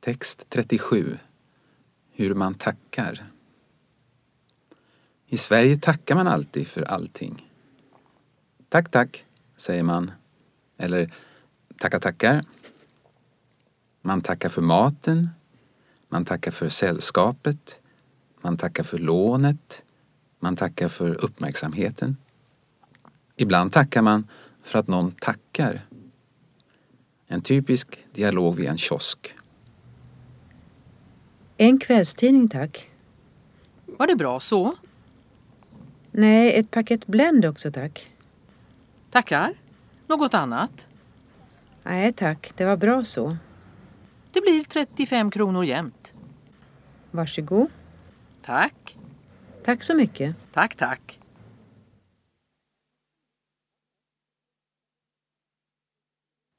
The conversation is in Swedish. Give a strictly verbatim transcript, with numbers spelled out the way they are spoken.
Text trettiosju. Hur man tackar. I Sverige tackar man alltid för allting. Tack, tack, säger man. Eller tacka, tackar. Man tackar för maten. Man tackar för sällskapet. Man tackar för lånet. Man tackar för uppmärksamheten. Ibland tackar man för att någon tackar. En typisk dialog vid en kiosk. En kvällstidning, tack. Var det bra så? Nej, ett paket Blend också, tack. Tackar. Något annat? Nej, tack. Det var bra så. Det blir trettiofem kronor jämt. Varsågod. Tack. Tack så mycket. Tack, tack.